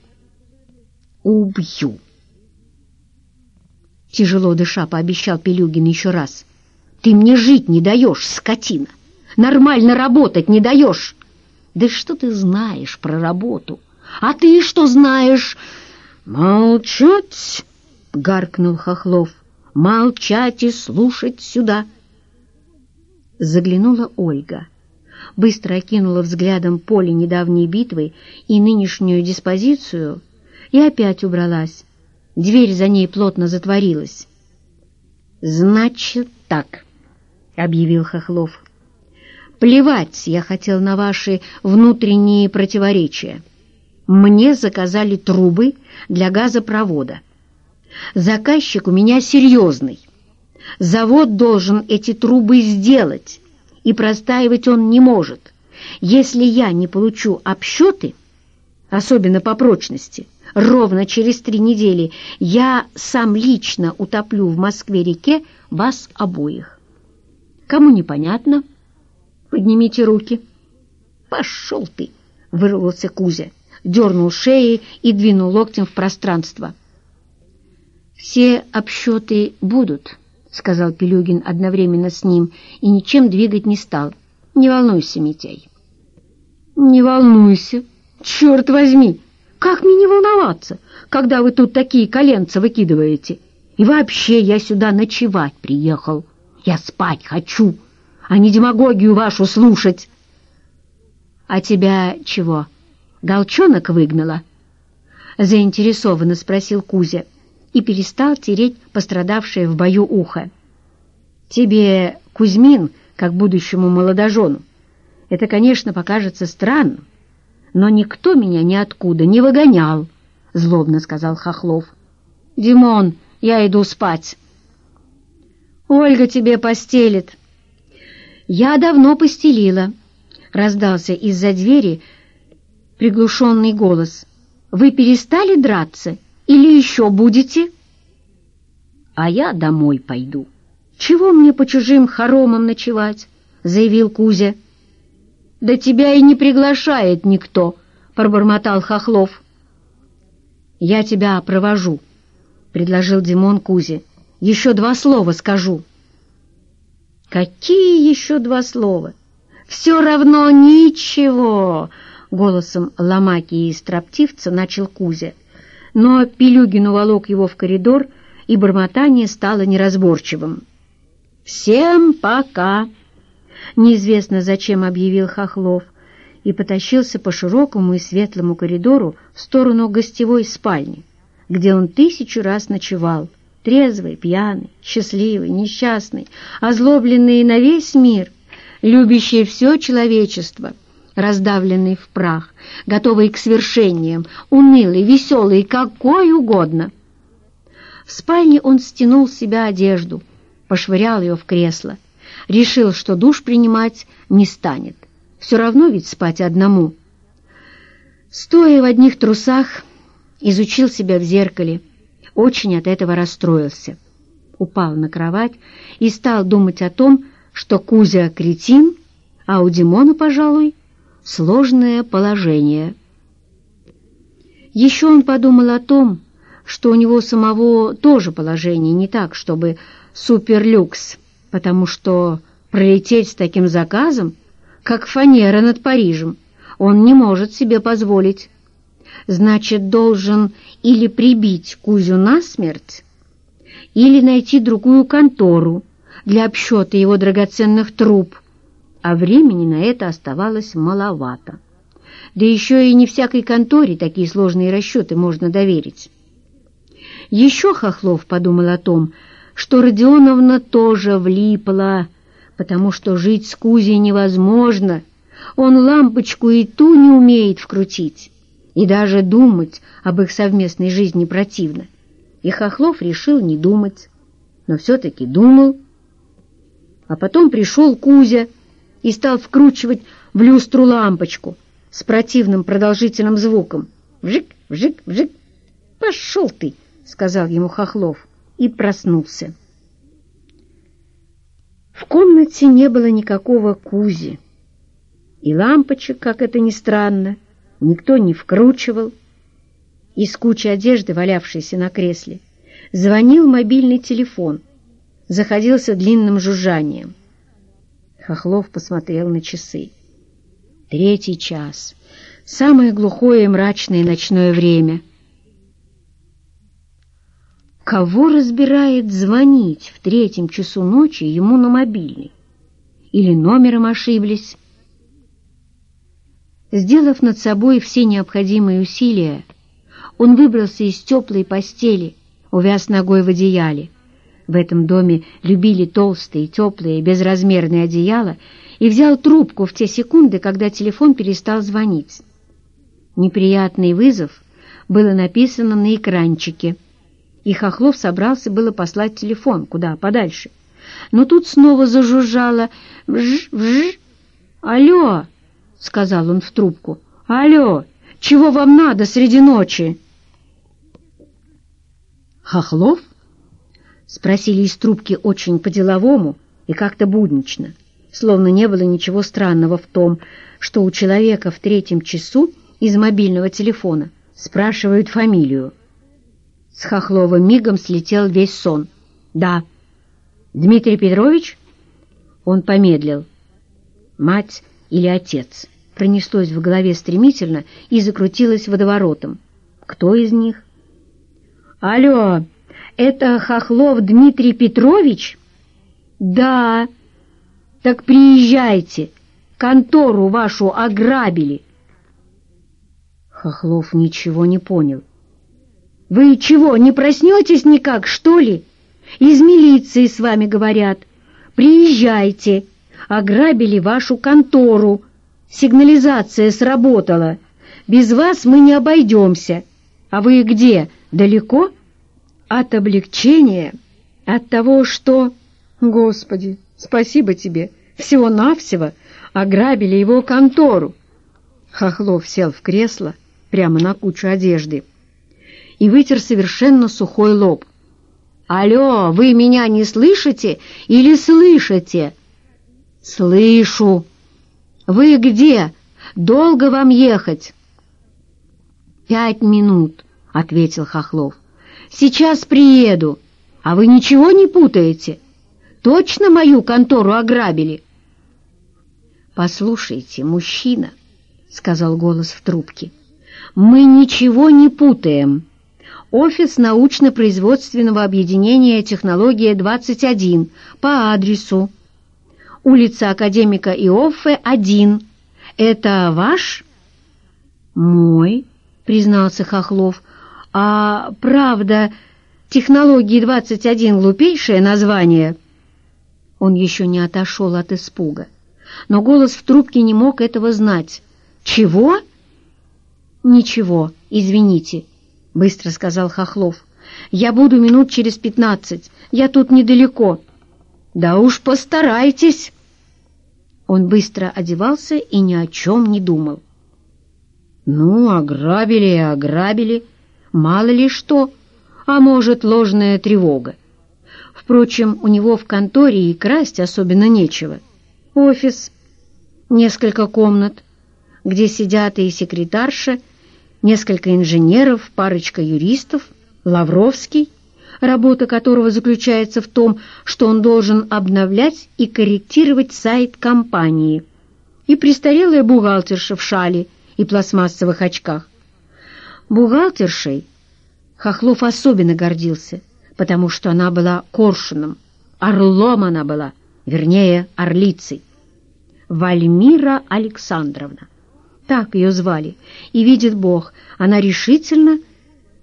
«Убью!» Тяжело дыша, пообещал Пилюгин еще раз. «Ты мне жить не даешь, скотина! Нормально работать не даешь!» «Да что ты знаешь про работу? А ты что знаешь?» «Молчать!» — гаркнул Хохлов. «Молчать и слушать сюда!» Заглянула Ольга, быстро окинула взглядом поле недавней битвы и нынешнюю диспозицию и опять убралась. Дверь за ней плотно затворилась. «Значит так», — объявил Хохлов. «Плевать я хотел на ваши внутренние противоречия. Мне заказали трубы для газопровода. Заказчик у меня серьезный. Завод должен эти трубы сделать, и простаивать он не может. Если я не получу обсчеты, особенно по прочности, ровно через три недели я сам лично утоплю в Москве-реке вас обоих. Кому непонятно? Поднимите руки». «Пошел ты!» — вырвался Кузя, дернул шеей и двинул локтем в пространство. «Все обсчеты будут», — сказал Пилюгин одновременно с ним и ничем двигать не стал. «Не волнуйся, Митяй». «Не волнуйся, черт возьми! Как мне не волноваться, когда вы тут такие коленца выкидываете? И вообще я сюда ночевать приехал. Я спать хочу, а не демагогию вашу слушать». «А тебя чего, голчонок выгнала?» — заинтересованно спросил Кузя и перестал тереть пострадавшее в бою ухо. «Тебе, Кузьмин, как будущему молодожену, это, конечно, покажется странным, но никто меня ниоткуда не выгонял», — злобно сказал Хохлов. «Димон, я иду спать». «Ольга тебе постелит». «Я давно постелила», — раздался из-за двери приглушенный голос. «Вы перестали драться или еще будете?» «А я домой пойду. Чего мне по чужим хоромам ночевать?» — заявил Кузя. «Да тебя и не приглашает никто», — пробормотал Хохлов. «Я тебя провожу», — предложил Димон Кузе. «Еще два слова скажу». «Какие еще два слова? Все равно ничего», — голосом ломаки и строптивца начал Кузя. Но Пилюгин уволок его в коридор, и бормотание стало неразборчивым. «Всем пока!» Неизвестно зачем объявил Хохлов и потащился по широкому и светлому коридору в сторону гостевой спальни, где он тысячу раз ночевал, трезвый, пьяный, счастливый, несчастный, озлобленный на весь мир, любящий все человечество, раздавленный в прах, готовый к свершениям, унылый, веселый, какой угодно. В спальне он стянул с себя одежду, пошвырял ее в кресло, решил, что душ принимать не станет, все равно ведь спать одному. Стоя в одних трусах, изучил себя в зеркале, очень от этого расстроился. Упал на кровать и стал думать о том, что Кузя кретин, а у Димона, пожалуй, сложное положение. Еще он подумал о том, что у него самого тоже положение не так, чтобы суперлюкс, потому что пролететь с таким заказом, как фанера над Парижем, он не может себе позволить. Значит, должен или прибить Кузю насмерть, или найти другую контору для обсчета его драгоценных труб, а времени на это оставалось маловато. Да еще и не всякой конторе такие сложные расчеты можно доверить. Еще Хохлов подумал о том, что Родионовна тоже влипла, потому что жить с Кузей невозможно. Он лампочку и ту не умеет вкрутить, и даже думать об их совместной жизни противно. И Хохлов решил не думать, но все-таки думал. А потом пришел Кузя и стал вкручивать в люстру лампочку с противным продолжительным звуком. «Вжик, вжик, вжик! Пошел ты!» — сказал ему Хохлов и проснулся. В комнате не было никакого Кузи, и лампочек, как это ни странно, никто не вкручивал. Из кучи одежды, валявшейся на кресле, звонил мобильный телефон, заходился длинным жужжанием. Хохлов посмотрел на часы. Третий час, самое глухое и мрачное ночное время. Кого разбирает звонить в третьем часу ночи ему на мобильный? Или номером ошиблись? Сделав над собой все необходимые усилия, он выбрался из теплой постели, увяз ногой в одеяле. В этом доме любили толстые, теплые, безразмерные одеяла, и взял трубку в те секунды, когда телефон перестал звонить. Неприятный вызов было написано на экранчике, и Хохлов собрался было послать телефон куда подальше. Но тут снова зажужжало «вж-вж». «Алло!» — сказал он в трубку. «Алло! Чего вам надо среди ночи?» «Хохлов?» — спросили из трубки очень по-деловому и как-то буднично, словно не было ничего странного в том, что у человека в третьем часу из мобильного телефона спрашивают фамилию. С Хохлова мигом слетел весь сон. «Да». «Дмитрий Петрович?» Он помедлил. «Мать или отец?» Пронеслось в голове стремительно и закрутилось водоворотом. «Кто из них?» «Алло, это Хохлов Дмитрий Петрович?» «Да». «Так приезжайте, контору вашу ограбили». Хохлов ничего не понял. «Вы чего, не проснетесь никак, что ли? Из милиции с вами говорят. Приезжайте, ограбили вашу контору. Сигнализация сработала. Без вас мы не обойдемся. А вы где, далеко?» От облегчения, от того, что... Господи, спасибо тебе, всего-навсего ограбили его контору. Хохлов сел в кресло прямо на кучу одежды и вытер совершенно сухой лоб. «Алло, вы меня не слышите или слышите?» «Слышу». «Вы где? Долго вам ехать?» «Пять минут», — ответил Хохлов. «Сейчас приеду. А вы ничего не путаете? Точно мою контору ограбили?» «Послушайте, мужчина», — сказал голос в трубке, — «мы ничего не путаем. Офис научно-производственного объединения «Технология двадцать один» по адресу улица Академика Иоффе, один. Это ваш?» «Мой», — признался Хохлов. «А правда, «Технологии двадцать один» — глупейшее название?» Он еще не отошел от испуга, но голос в трубке не мог этого знать. «Чего?» «Ничего, извините», — быстро сказал Хохлов. «Я буду минут через пятнадцать. Я тут недалеко». «Да уж постарайтесь». Он быстро одевался и ни о чем не думал. «Ну, ограбили и ограбили. Мало ли что. А может, ложная тревога. Впрочем, у него в конторе и красть особенно нечего. Офис, несколько комнат, где сидят и секретарша, несколько инженеров, парочка юристов, Лавровский, работа которого заключается в том, что он должен обновлять и корректировать сайт компании, и престарелая бухгалтерша в шале и пластмассовых очках. Бухгалтершей Хохлов особенно гордился, потому что она была коршуном, орлом она была, вернее, орлицей. Вальмира Александровна, так ее звали, и, видит Бог, она решительно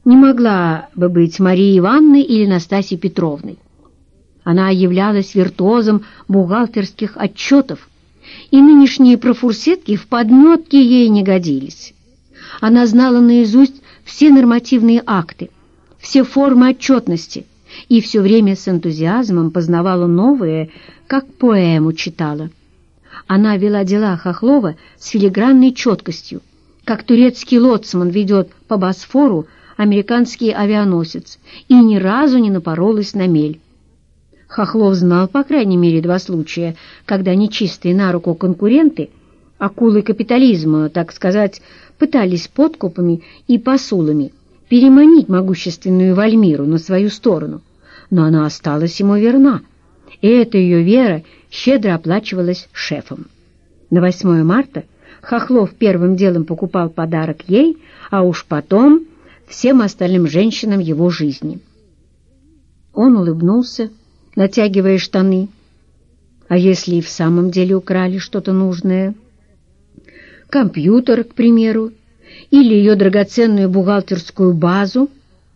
не могла бы быть Марией Ивановной или Настасьей Петровной. Она являлась виртуозом бухгалтерских отчетов, и нынешние профурсетки в подметки ей не годились. Она знала наизусть все нормативные акты, все формы отчетности, и все время с энтузиазмом познавала новые, как поэму читала. Она вела дела Хохлова с филигранной четкостью, как турецкий лоцман ведет по Босфору американский авианосец, и ни разу не напоролась на мель. Хохлов знал, по крайней мере, два случая, когда нечистые на руку конкуренты, акулы капитализма, так сказать, пытались подкупами и посулами переманить могущественную Вальмиру на свою сторону, но она осталась ему верна, и эта ее вера щедро оплачивалась шефом. На восьмое марта Хохлов первым делом покупал подарок ей, а уж потом всем остальным женщинам его жизни. Он улыбнулся, натягивая штаны. А если и в самом деле украли что-то нужное? Компьютер, к примеру, или ее драгоценную бухгалтерскую базу?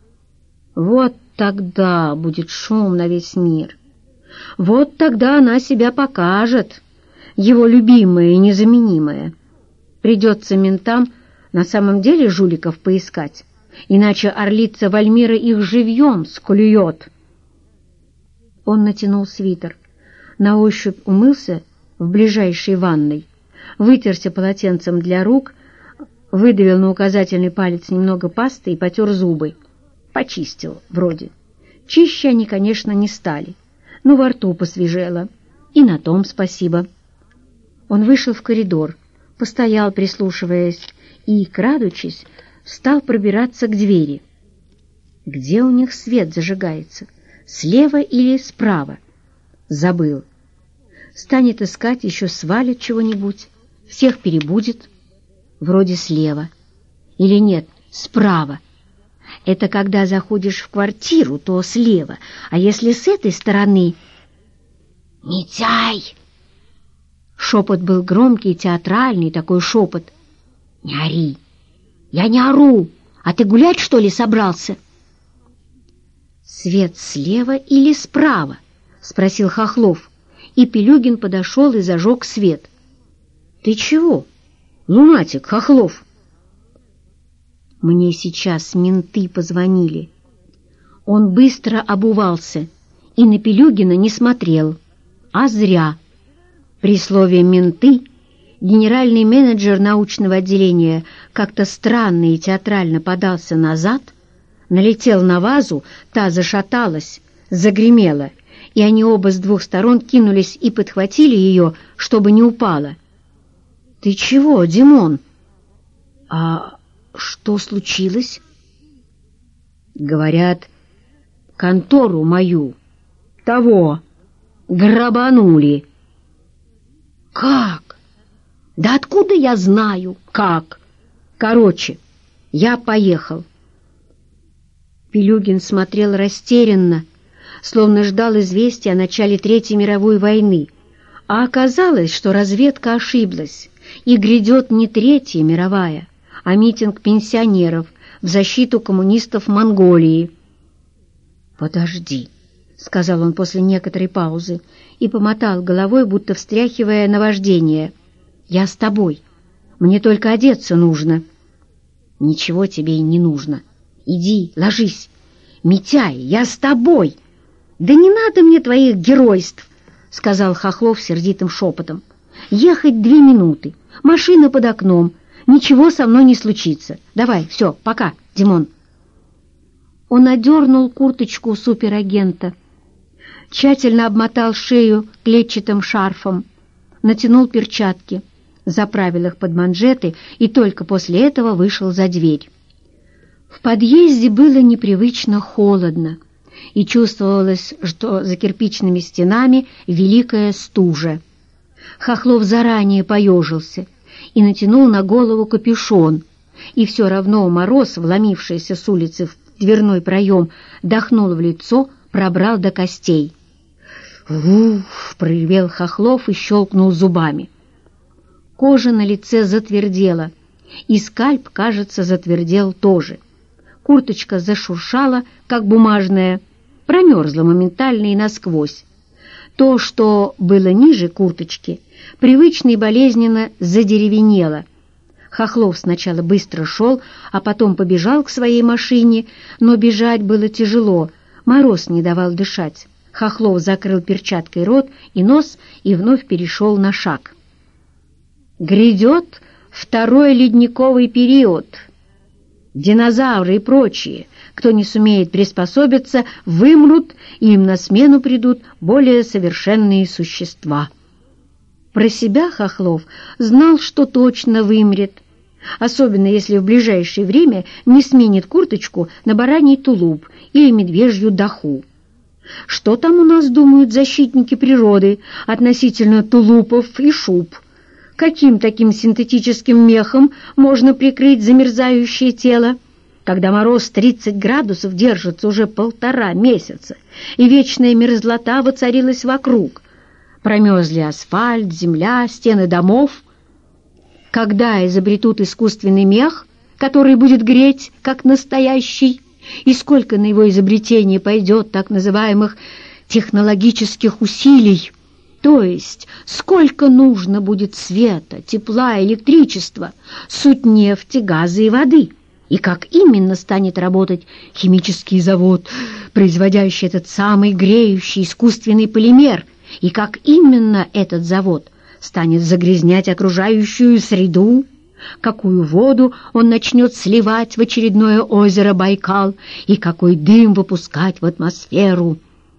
Вот тогда будет шум на весь мир. Вот тогда она себя покажет, его любимая и незаменимая. Придется ментам на самом деле жуликов поискать, иначе орлица Вальмира их живьем склюет. Он натянул свитер, на ощупь умылся в ближайшей ванной, вытерся полотенцем для рук, выдавил на указательный палец немного пасты и потер зубы. Почистил, вроде. Чище они, конечно, не стали, но во рту посвежело, и на том спасибо. Он вышел в коридор, постоял, прислушиваясь, и, крадучись, стал пробираться к двери. Где у них свет зажигается? Слева или справа? Забыл. Станет искать, еще свалит чего-нибудь, всех перебудет. Вроде слева. Или нет, справа. Это когда заходишь в квартиру, то слева, а если с этой стороны... «Митяй!» Шепот был громкий, театральный такой шепот. «Не ори! Я не ору! А ты гулять, что ли, собрался?» «Свет слева или справа?» — спросил Хохлов, и Пилюгин подошел и зажег свет. «Ты чего, лунатик, Хохлов?» «Мне сейчас менты позвонили». Он быстро обувался и на Пилюгина не смотрел, а зря. При слове «менты» генеральный менеджер научного отделения как-то странно и театрально подался назад, налетел на вазу, та зашаталась, загремела, и они оба с двух сторон кинулись и подхватили ее, чтобы не упала. «Ты чего, Димон?» «А что случилось?» «Говорят, контору мою того грабанули». «Как? Да откуда я знаю, как? Короче, я поехал». Пилюгин смотрел растерянно, словно ждал известия о начале Третьей мировой войны, а оказалось, что разведка ошиблась, и грядет не Третья мировая, а митинг пенсионеров в защиту коммунистов Монголии. «Подожди», — сказал он после некоторой паузы и помотал головой, будто встряхивая наваждение. «Я с тобой. Мне только одеться нужно». «Ничего тебе и не нужно. Иди, ложись. Митяй, я с тобой». «Да не надо мне твоих геройств», — сказал Хохлов сердитым шепотом. «Ехать две минуты. Машина под окном. Ничего со мной не случится. Давай, все, пока, Димон». Он одернул курточку суперагента, тщательно обмотал шею клетчатым шарфом, натянул перчатки, заправил их под манжеты и только после этого вышел за дверь. В подъезде было непривычно холодно, и чувствовалось, что за кирпичными стенами великая стужа. Хохлов заранее поежился и натянул на голову капюшон, и все равно мороз, вломившийся с улицы в дверной проем, дохнул в лицо, пробрал до костей. «Уф!» — проревел Хохлов и щелкнул зубами. Кожа на лице затвердела, и скальп, кажется, затвердел тоже. Курточка зашуршала, как бумажная, промерзла моментально и насквозь. То, что было ниже курточки, привычно и болезненно задеревенело. Хохлов сначала быстро шел, а потом побежал к своей машине, но бежать было тяжело, мороз не давал дышать. Хохлов закрыл перчаткой рот и нос и вновь перешел на шаг. «Грядет второй ледниковый период. Динозавры и прочие, кто не сумеет приспособиться, вымрут, и им на смену придут более совершенные существа». Про себя Хохлов знал, что точно вымрет, особенно если в ближайшее время не сменит курточку на бараний тулуп или медвежью даху. Что там у нас думают защитники природы относительно тулупов и шуб? Каким таким синтетическим мехом можно прикрыть замерзающее тело, когда мороз тридцать градусов держится уже полтора месяца, и вечная мерзлота воцарилась вокруг? Промерзли асфальт, земля, стены домов. Когда изобретут искусственный мех, который будет греть, как настоящий, и сколько на его изобретение пойдет так называемых технологических усилий, то есть сколько нужно будет света, тепла, электричества, суть нефти, газа и воды, и как именно станет работать химический завод, производящий этот самый греющий искусственный полимер, и как именно этот завод станет загрязнять окружающую среду, какую воду он начнет сливать в очередное озеро Байкал и какой дым выпускать в атмосферу.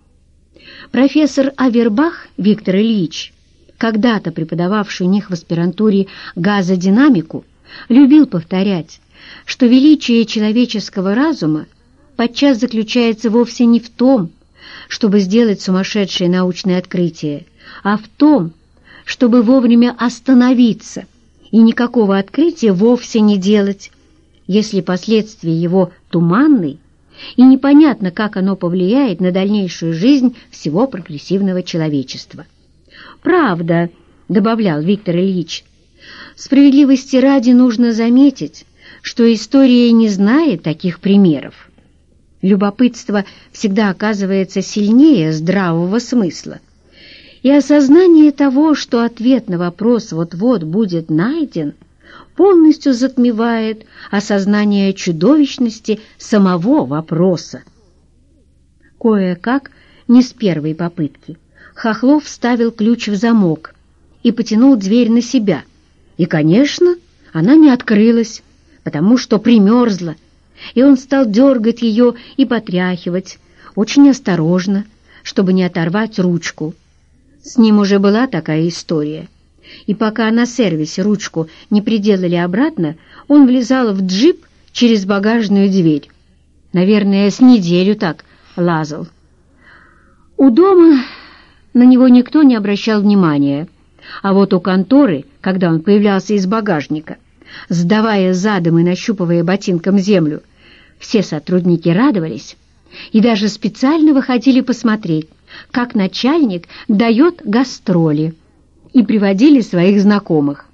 Профессор Авербах Виктор Ильич, когда-то преподававший у них в аспирантуре газодинамику, любил повторять, что величие человеческого разума подчас заключается вовсе не в том, чтобы сделать сумасшедшее научное открытие, а в том, чтобы вовремя остановиться и никакого открытия вовсе не делать, если последствия его туманны и непонятно, как оно повлияет на дальнейшую жизнь всего прогрессивного человечества. «Правда», — добавлял Виктор Ильич, — «справедливости ради нужно заметить, что история не знает таких примеров. Любопытство всегда оказывается сильнее здравого смысла, и осознание того, что ответ на вопрос вот-вот будет найден, полностью затмевает осознание чудовищности самого вопроса». Кое-как, не с первой попытки, Хохлов вставил ключ в замок и потянул дверь на себя. И, конечно, она не открылась, потому что примерзла, и он стал дергать ее и потряхивать, очень осторожно, чтобы не оторвать ручку. С ним уже была такая история, и пока на сервисе ручку не приделали обратно, он влезал в джип через багажную дверь. Наверное, с неделю так лазал. У дома на него никто не обращал внимания, а вот у конторы, когда он появлялся из багажника, сдавая задом и нащупывая ботинком землю, все сотрудники радовались и даже специально выходили посмотреть, как начальник дает гастроли, и приводили своих знакомых.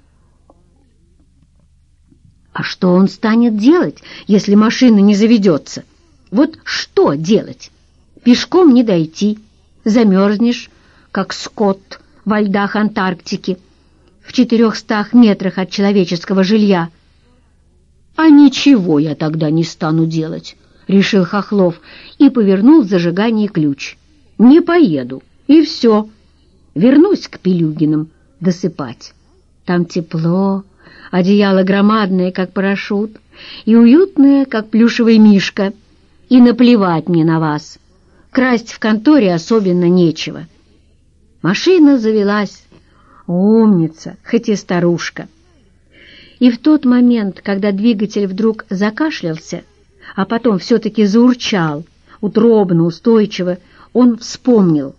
А что он станет делать, если машина не заведется? Вот что делать? Пешком не дойти, замерзнешь, как скот во льдах Антарктики, в четырехстах метрах от человеческого жилья. «А ничего я тогда не стану делать», — решил Хохлов и повернул в зажигании ключ. «Не поеду, и все. Вернусь к Пилюгиным досыпать. Там тепло, одеяло громадное, как парашют, и уютное, как плюшевый мишка. И наплевать мне на вас. Красть в конторе особенно нечего». Машина завелась. Умница, хоть и старушка. И в тот момент, когда двигатель вдруг закашлялся, а потом все-таки заурчал, утробно, устойчиво, он вспомнил.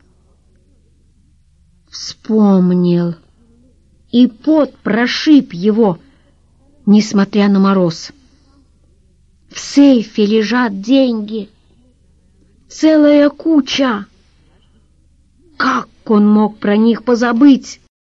Вспомнил. И пот прошиб его, несмотря на мороз. В сейфе лежат деньги. Целая куча. Как он мог про них позабыть?